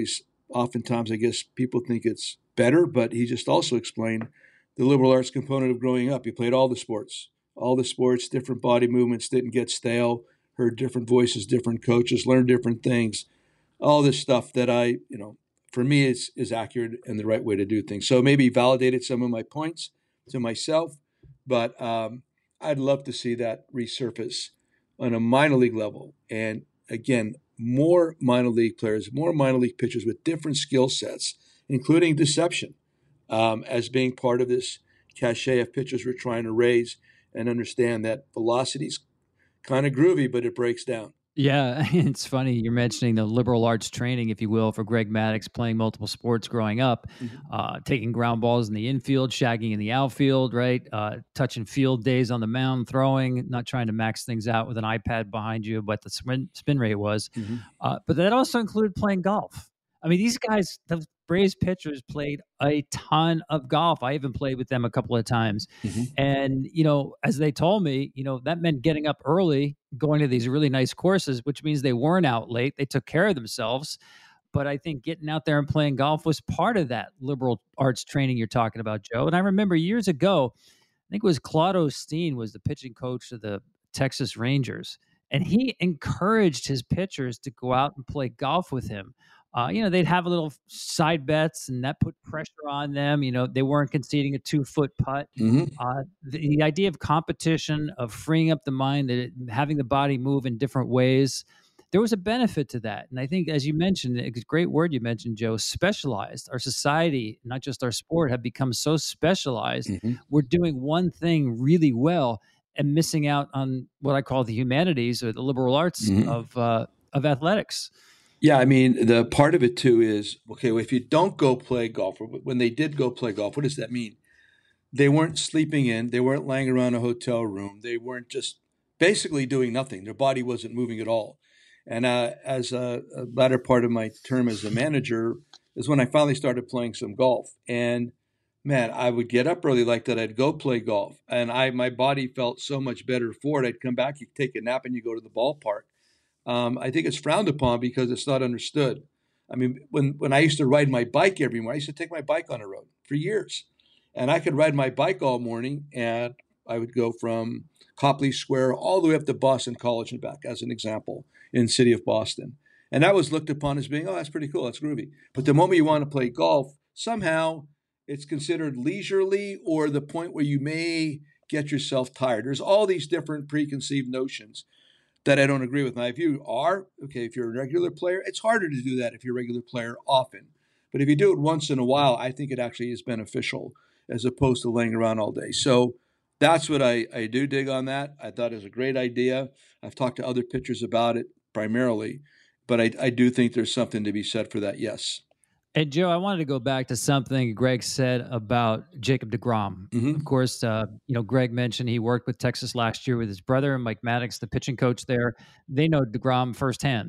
oftentimes I guess people think it's better, but he just also explained the liberal arts component of growing up. He played all the sports, all the sports, different body movements, didn't get stale, heard different voices, different coaches, learned different things, all this stuff that I, you know, for me is is accurate and the right way to do things. So maybe validated some of my points to myself, but um, I'd love to see that resurface on a minor league level. And again, more minor league players, more minor league pitchers with different skill sets, including deception, um, as being part of this cachet of pitchers we're trying to raise, and understand that velocity's kind of groovy, but it breaks down. Yeah, it's funny you're mentioning the liberal arts training, if you will, for Greg Maddux, playing multiple sports growing up, mm-hmm. uh, taking ground balls in the infield, shagging in the outfield, right? Uh, touching field days on the mound, throwing, not trying to max things out with an iPad behind you, but the spin, spin rate was. Mm-hmm. Uh, but that also included playing golf. I mean, these guys, the Braves pitchers, played a ton of golf. I even played with them a couple of times. Mm-hmm. And, you know, as they told me, you know, that meant getting up early, going to these really nice courses, which means they weren't out late. They took care of themselves. But I think getting out there and playing golf was part of that liberal arts training you're talking about, Joe. And I remember years ago, I think it was Claude Osteen was the pitching coach of the Texas Rangers. And he encouraged his pitchers to go out and play golf with him. Uh, you know, they'd have a little side bets, and that put pressure on them. You know, they weren't conceding a two-foot putt. Mm-hmm. Uh, the, the idea of competition, of freeing up the mind, that it, having the body move in different ways, there was a benefit to that. And I think, as you mentioned, it's a great word you mentioned, Joe, specialized. Our society, not just our sport, have become so specialized. Mm-hmm. We're doing one thing really well and missing out on what I call the humanities or the liberal arts mm-hmm. of uh, of athletics. Yeah, I mean, the part of it, too, is, okay, well, if you don't go play golf, or when they did go play golf, what does that mean? They weren't sleeping in. They weren't laying around a hotel room. They weren't just basically doing nothing. Their body wasn't moving at all. And uh, as a, a latter part of my term as a manager is when I finally started playing some golf. And, man, I would get up early like that. I'd go play golf. And I my body felt so much better for it. I'd come back, you take a nap, and you go to the ballpark. Um, I think it's frowned upon because it's not understood. I mean, when, when I used to ride my bike every morning, I used to take my bike on the road for years. And I could ride my bike all morning, and I would go from Copley Square all the way up to Boston College and back, as an example, in the city of Boston. And that was looked upon as being, oh, that's pretty cool, that's groovy. But the moment you want to play golf, somehow it's considered leisurely, or the point where you may get yourself tired. There's all these different preconceived notions that I don't agree with. Now, if you are, okay, if you're a regular player, it's harder to do that if you're a regular player often. But if you do it once in a while, I think it actually is beneficial as opposed to laying around all day. So that's what I, I do dig on that. I thought it was a great idea. I've talked to other pitchers about it primarily, but I, I do think there's something to be said for that, yes. And Joe, I wanted to go back to something Greg said about Jacob deGrom. Mm-hmm. Of course, uh, you know, Greg mentioned he worked with Texas last year with his brother, Mike Maddux, the pitching coach there. They know deGrom firsthand.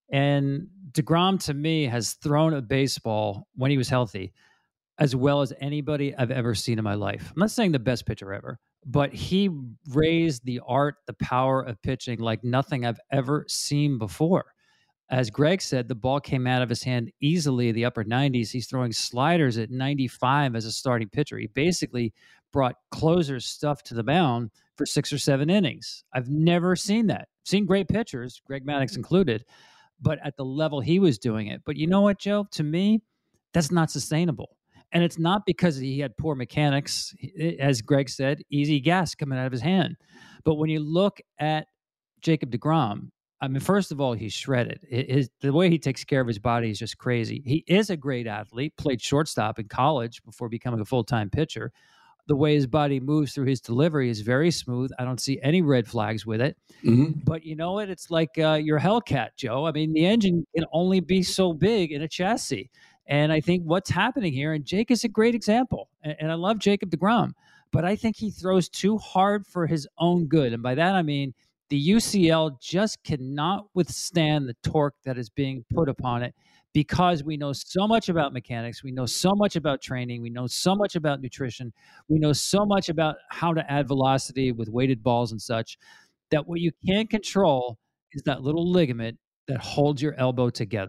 And deGrom, to me, has thrown a baseball when he was healthy as well as anybody I've ever seen in my life. I'm not saying the best pitcher ever, but he raised the art, the power of pitching like nothing I've ever seen before. As Greg said, the ball came out of his hand easily, the upper nineties. He's throwing sliders at ninety-five as a starting pitcher. He basically brought closer stuff to the mound for six or seven innings. I've never seen that. Seen great pitchers, Greg Maddux included, but at the level he was doing it. But you know what, Joe? To me, that's not sustainable. And it's not because he had poor mechanics. As Greg said, easy gas coming out of his hand. But when you look at Jacob deGrom, I mean, first of all, he's shredded. His, the way he takes care of his body is just crazy. He is a great athlete, played shortstop in college before becoming a full-time pitcher. The way his body moves through his delivery is very smooth. I don't see any red flags with it. Mm-hmm. But you know what? It's like uh, your Hellcat, Joe. I mean, the engine can only be so big in a chassis. And I think what's happening here, and Jake is a great example, and, and I love Jacob deGrom, but I think he throws too hard for his own good. And by that, I mean, the U C L just cannot withstand the torque that is being put upon it because we know so much about mechanics. We know so much about training. We know so much about nutrition. We know so much about how to add velocity with weighted balls and such, that what you can't control is that little ligament that holds your elbow together.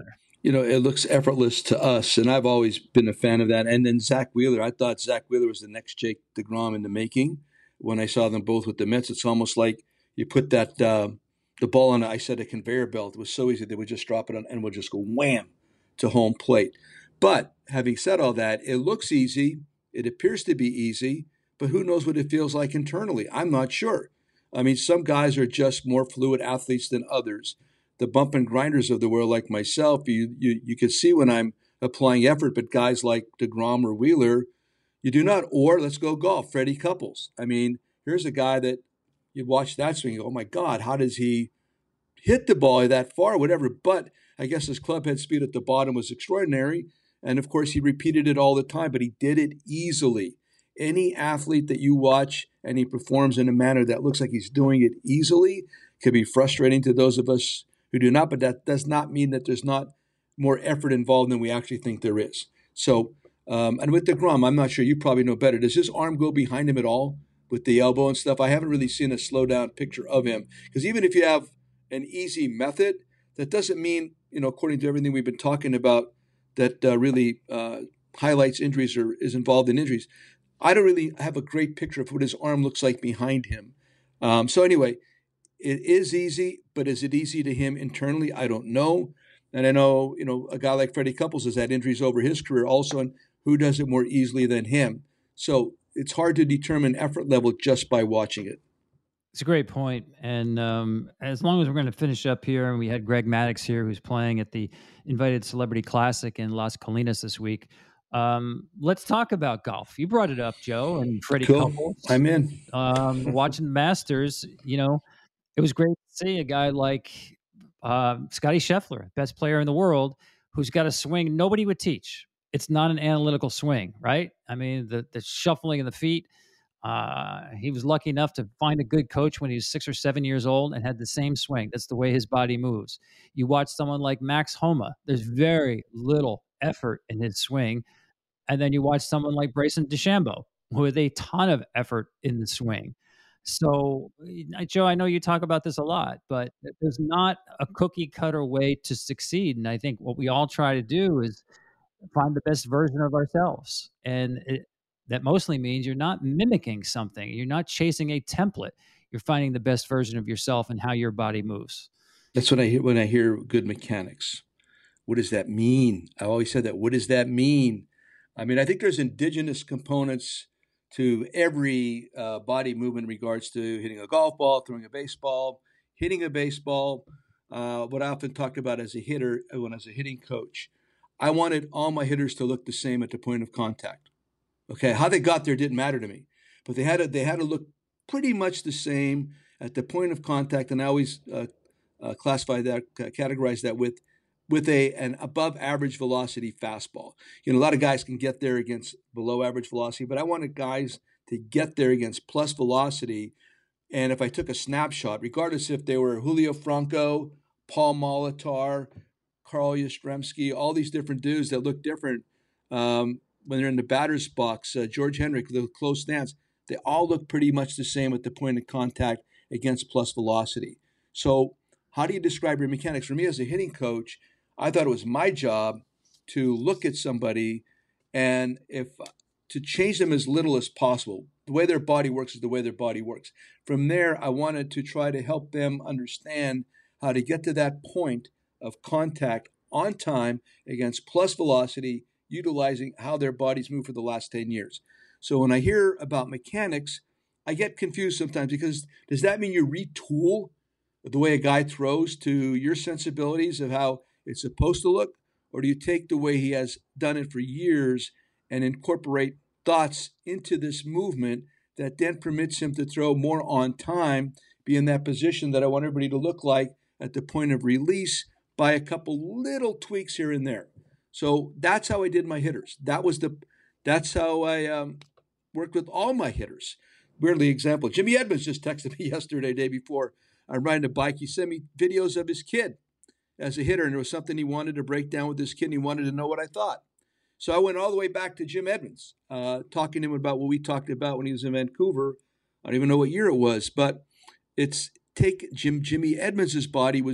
you know, it looks effortless to us, and I've always been a fan of that. And then Zach Wheeler, I thought Zach Wheeler was the next Jake DeGrom in the making. When I saw them both with the Mets, it's almost like you put that uh, the ball on, I said, a conveyor belt. It was so easy. They would just drop it on and would just go wham to home plate. But having said all that, it looks easy. It appears to be easy, but who knows what it feels like internally? I'm not sure. I mean, some guys are just more fluid athletes than others. The bump and grinders of the world, like myself, you you you can see when I'm applying effort, but guys like DeGrom or Wheeler, you do not. Or let's go golf, Freddie Couples. I mean, here's a guy that you watch that swing, you go, oh my God, how does he hit the ball that far, whatever. But I guess his club head speed at the bottom was extraordinary. And of course, he repeated it all the time, but he did it easily. Any athlete that you watch and he performs in a manner that looks like he's doing it easily can be frustrating to those of us who do not, but that does not mean that there's not more effort involved than we actually think there is. So, um, and with DeGrom, I'm not sure, you probably know better. Does his arm go behind him at all with the elbow and stuff? I haven't really seen a slow down picture of him, because even if you have an easy method, that doesn't mean, you know, according to everything we've been talking about, that uh, really uh, highlights injuries or is involved in injuries. I don't really have a great picture of what his arm looks like behind him. Um, so anyway, it is easy, but is it easy to him internally? I don't know. And I know, you know, a guy like Freddie Couples has had injuries over his career also, and who does it more easily than him? So it's hard to determine effort level just by watching it. It's a great point. And um, as long as we're going to finish up here, and we had Greg Maddux here, who's playing at the Invited Celebrity Classic in Las Colinas this week. Um, let's talk about golf. You brought it up, Joe, and Freddie cool. Couples. I'm in. Um, watching the Masters, you know, it was great to see a guy like uh, Scotty Scheffler, best player in the world, who's got a swing nobody would teach. It's not an analytical swing, right? I mean, the the shuffling of the feet. Uh, he was lucky enough to find a good coach when he was six or seven years old and had the same swing. That's the way his body moves. You watch someone like Max Homa. There's very little effort in his swing. And then you watch someone like Bryson DeChambeau, with a ton of effort in the swing. So, Joe, I know you talk about this a lot, but there's not a cookie cutter way to succeed. And I think what we all try to do is find the best version of ourselves. And it, that mostly means you're not mimicking something. You're not chasing a template. You're finding the best version of yourself and how your body moves. That's what I hear when I hear good mechanics. What does that mean? I always said that. What does that mean? I mean, I think there's indigenous components to every uh, body movement in regards to hitting a golf ball, throwing a baseball, hitting a baseball. Uh, what I often talk about as a hitter, when I was a hitting coach, I wanted all my hitters to look the same at the point of contact. Okay, how they got there didn't matter to me, but they had to, they had to look pretty much the same at the point of contact. And I always uh, uh, classify that, uh, categorize that with with a an above average velocity fastball. You know, a lot of guys can get there against below average velocity, but I wanted guys to get there against plus velocity. And if I took a snapshot, regardless if they were Julio Franco, Paul Molitor, Carl Yastrzemski, all these different dudes that look different um, when they're in the batter's box, uh, George Hendrick, the close stance, they all look pretty much the same at the point of contact against plus velocity. So how do you describe your mechanics? For me as a hitting coach, I thought it was my job to look at somebody and if to change them as little as possible. The way their body works is the way their body works. From there, I wanted to try to help them understand how to get to that point of contact on time against plus velocity, utilizing how their bodies move for the last ten years. So when I hear about mechanics, I get confused sometimes, because does that mean you retool the way a guy throws to your sensibilities of how it's supposed to look? Or do you take the way he has done it for years and incorporate thoughts into this movement that then permits him to throw more on time, be in that position that I want everybody to look like at the point of release by a couple little tweaks here and there? So that's how I did my hitters. That was the, that's how I um, worked with all my hitters. Weirdly example, Jimmy Edmonds just texted me yesterday, day before I'm riding a bike. He sent me videos of his kid as a hitter, and there was something he wanted to break down with his kid, and he wanted to know what I thought. So I went all the way back to Jim Edmonds, uh, talking to him about what we talked about when he was in Vancouver. I don't even know what year it was, but it's take Jim Jimmy Edmonds' body was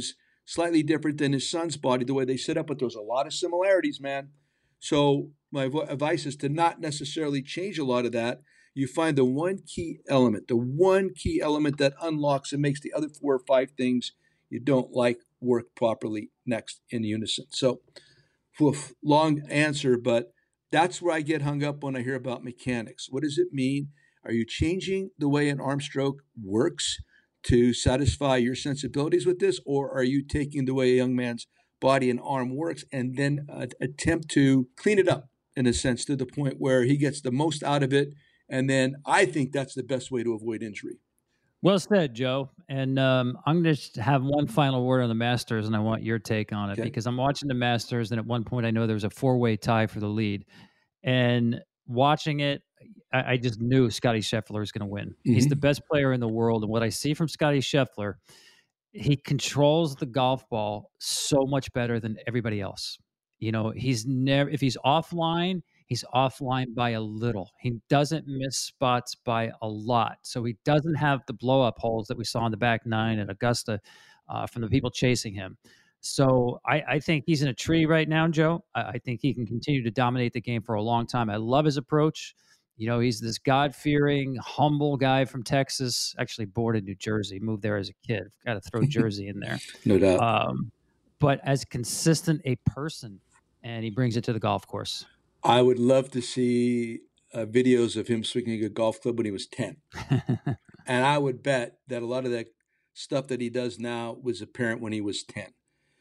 slightly different than his son's body, the way they sit up, but there's a lot of similarities, man. So my vo- advice is to not necessarily change a lot of that. You find the one key element, the one key element that unlocks and makes the other four or five things you don't like work properly next in unison. So, oof, long answer, but that's where I get hung up when I hear about mechanics. What does it mean? Are you changing the way an arm stroke works to satisfy your sensibilities with this, or are you taking the way a young man's body and arm works and then uh, attempt to clean it up in a sense to the point where he gets the most out of it? And then I think that's the best way to avoid injury. Well said, Joe. And um, I'm going to have one final word on the Masters, and I want your take on it, okay, because I'm watching the Masters, and at one point I know there was a four-way tie for the lead. And watching it, I, I just knew Scottie Scheffler was going to win. Mm-hmm. He's the best player in the world. And what I see from Scottie Scheffler, he controls the golf ball so much better than everybody else. You know, he's never, if he's offline, he's offline by a little. He doesn't miss spots by a lot. So he doesn't have the blow-up holes that we saw in the back nine at Augusta uh, from the people chasing him. So I, I think he's in a tree right now, Joe. I, I think he can continue to dominate the game for a long time. I love his approach. You know, he's this God-fearing, humble guy from Texas, actually born in New Jersey, moved there as a kid. Got to throw Jersey in there. No doubt. Um, but as consistent a person, and he brings it to the golf course. I would love to see uh, videos of him swinging a golf club when he was ten. And I would bet that a lot of that stuff that he does now was apparent when he was ten.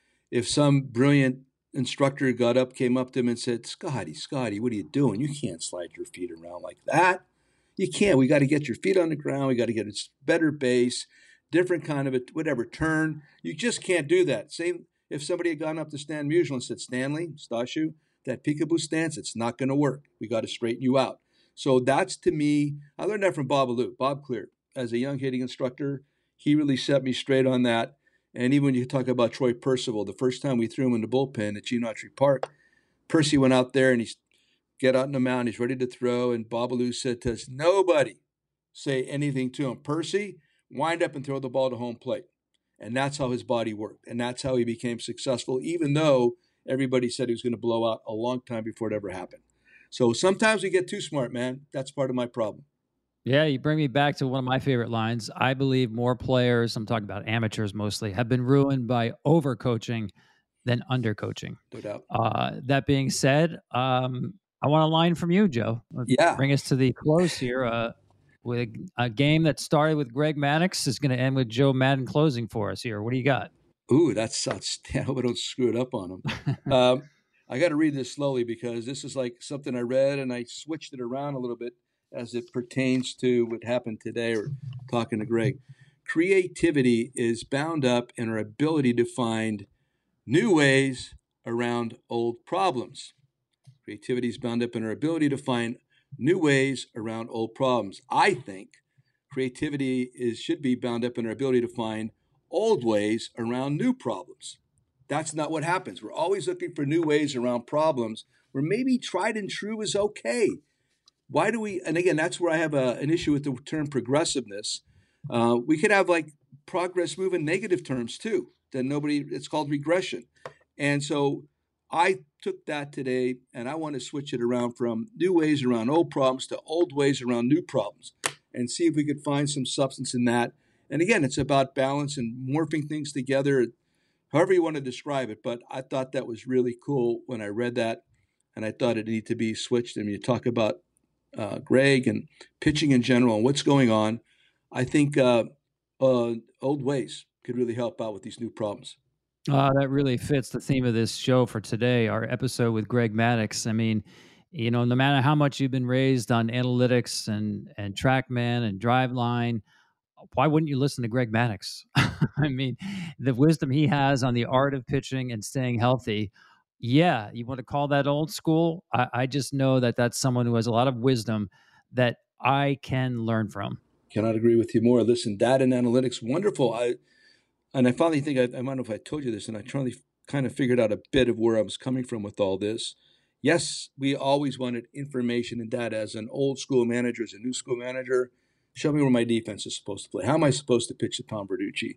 If some brilliant instructor got up, came up to him and said, Scotty, Scotty, what are you doing? You can't slide your feet around like that. You can't. We got to get your feet on the ground. We got to get a better base, different kind of a whatever turn. You just can't do that. Same if somebody had gone up to Stan Musial and said, Stanley, Stashu, that peekaboo stance, it's not going to work. We got to straighten you out. So that's, to me, I learned that from Bob Alou, Bob Clear. As a young hitting instructor, he really set me straight on that. And even when you talk about Troy Percival, the first time we threw him in the bullpen at Gene Autry Park, Percy went out there and he's get out on the mound, he's ready to throw, and Bob Alou said to us, nobody say anything to him. Percy, wind up and throw the ball to home plate. And that's how his body worked. And that's how he became successful, even though everybody said he was going to blow out a long time before it ever happened. So sometimes we get too smart, man. That's part of my problem. Yeah, you bring me back to one of my favorite lines. I believe more players, I'm talking about amateurs mostly, have been ruined by overcoaching than undercoaching. No doubt. Uh, that being said, um, I want a line from you, Joe. Yeah. Bring us to the close here. Uh, with a game that started with Greg Maddux is going to end with Joe Maddon closing for us here. What do you got? Ooh, that's outstanding. I hope I don't screw it up on him. um, I got to read this slowly because this is like something I read and I switched it around a little bit as it pertains to what happened today or talking to Greg. Creativity is bound up in our ability to find new ways around old problems. Creativity is bound up in our ability to find new ways around old problems. I think creativity is should be bound up in our ability to find old ways around new problems. That's not what happens. We're always looking for new ways around problems where maybe tried and true is okay. Why do we, and again, that's where I have a, an issue with the term progressiveness. Uh, we could have like progress move in negative terms too. Then nobody, it's called regression. And so I took that today and I want to switch it around from new ways around old problems to old ways around new problems and see if we could find some substance in that. And again, it's about balance and morphing things together, however you want to describe it. But I thought that was really cool when I read that, and I thought it needed to be switched. I mean, you talk about uh, Greg and pitching in general and what's going on. I think uh, uh, old ways could really help out with these new problems. Uh, that really fits the theme of this show for today, our episode with Greg Maddux. I mean, you know, no matter how much you've been raised on analytics and, and TrackMan and Driveline, why wouldn't you listen to Greg Maddux? I mean, the wisdom he has on the art of pitching and staying healthy. Yeah, you want to call that old school? I, I just know that that's someone who has a lot of wisdom that I can learn from. Cannot agree with you more. Listen, data and analytics, wonderful. I and I finally think, I, I don't know if I told you this, and I finally kind of figured out a bit of where I was coming from with all this. Yes, we always wanted information and data as an old school manager, as a new school manager. Show me where my defense is supposed to play. How am I supposed to pitch to Tom Verducci?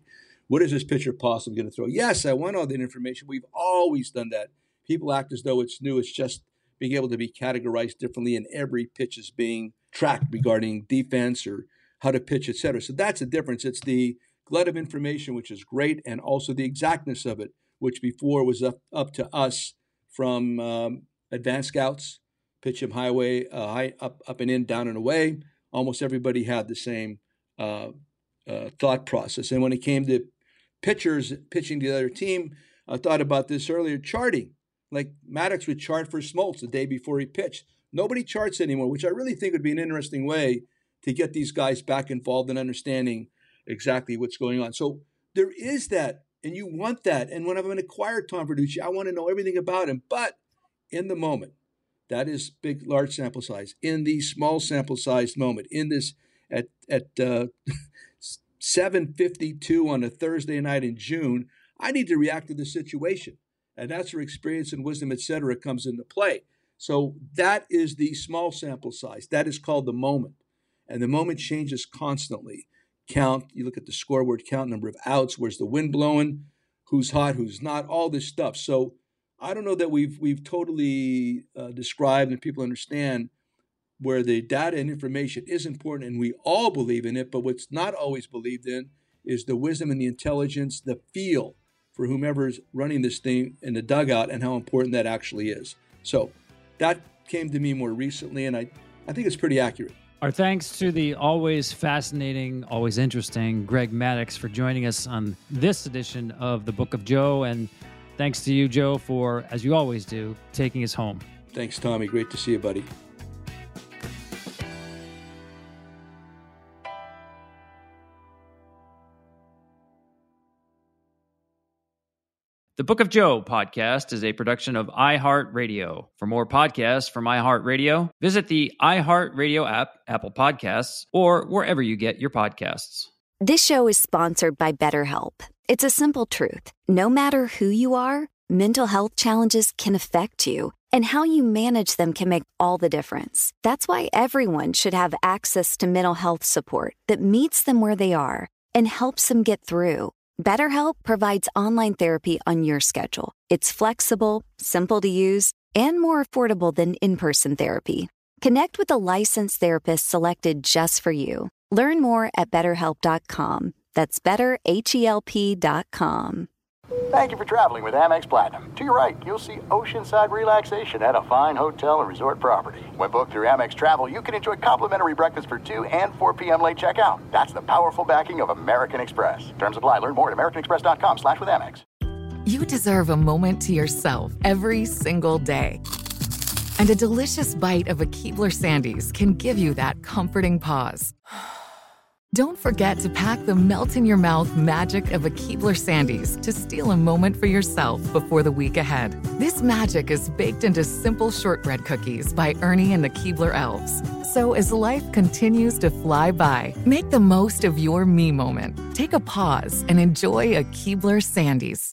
What is this pitcher possibly going to throw? Yes, I want all that information. We've always done that. People act as though it's new. It's just being able to be categorized differently, and every pitch is being tracked regarding defense or how to pitch, et cetera. So that's the difference. It's the glut of information, which is great, and also the exactness of it, which before was up, up to us from um, advanced scouts, pitch 'em highway, uh, high, up, up and in, down and away. Almost everybody had the same uh, uh, thought process. And when it came to pitchers pitching to the other team, I thought about this earlier, charting. Like Maddox would chart for Smoltz the day before he pitched. Nobody charts anymore, which I really think would be an interesting way to get these guys back involved in understanding exactly what's going on. So there is that, and you want that. And when I'm an acquired Tom Verducci, I want to know everything about him. But in the moment, that is big, large sample size. In the small sample size moment, in this at at uh, seven fifty-two on a Thursday night in June, I need to react to the situation. And that's where experience and wisdom, et cetera, comes into play. So that is the small sample size. That is called the moment. And the moment changes constantly. Count, you look at the scoreboard count, number of outs, where's the wind blowing, who's hot, who's not, all this stuff. So I don't know that we've we've totally uh, described and people understand where the data and information is important, and we all believe in it, but what's not always believed in is the wisdom and the intelligence, the feel for whomever's running this thing in the dugout and how important that actually is. So that came to me more recently, and I, I think it's pretty accurate. Our thanks to the always fascinating, always interesting Greg Maddux for joining us on this edition of the Book of Joe. And thanks to you, Joe, for, as you always do, taking us home. Thanks, Tommy. Great to see you, buddy. The Book of Joe podcast is a production of iHeartRadio. For more podcasts from iHeartRadio, visit the iHeartRadio app, Apple Podcasts, or wherever you get your podcasts. This show is sponsored by BetterHelp. It's a simple truth. No matter who you are, mental health challenges can affect you, and how you manage them can make all the difference. That's why everyone should have access to mental health support that meets them where they are and helps them get through. BetterHelp provides online therapy on your schedule. It's flexible, simple to use, and more affordable than in-person therapy. Connect with a licensed therapist selected just for you. Learn more at better help dot com. That's better help dot com. Thank you for traveling with Amex Platinum. To your right, you'll see oceanside relaxation at a fine hotel and resort property. When booked through Amex Travel, you can enjoy complimentary breakfast for two and four p.m. late checkout. That's the powerful backing of American Express. Terms apply. Learn more at americanexpress.com slash with Amex. You deserve a moment to yourself every single day. And a delicious bite of a Keebler Sandies can give you that comforting pause. Don't forget to pack the melt-in-your-mouth magic of a Keebler Sandies to steal a moment for yourself before the week ahead. This magic is baked into simple shortbread cookies by Ernie and the Keebler Elves. So as life continues to fly by, make the most of your me moment. Take a pause and enjoy a Keebler Sandies.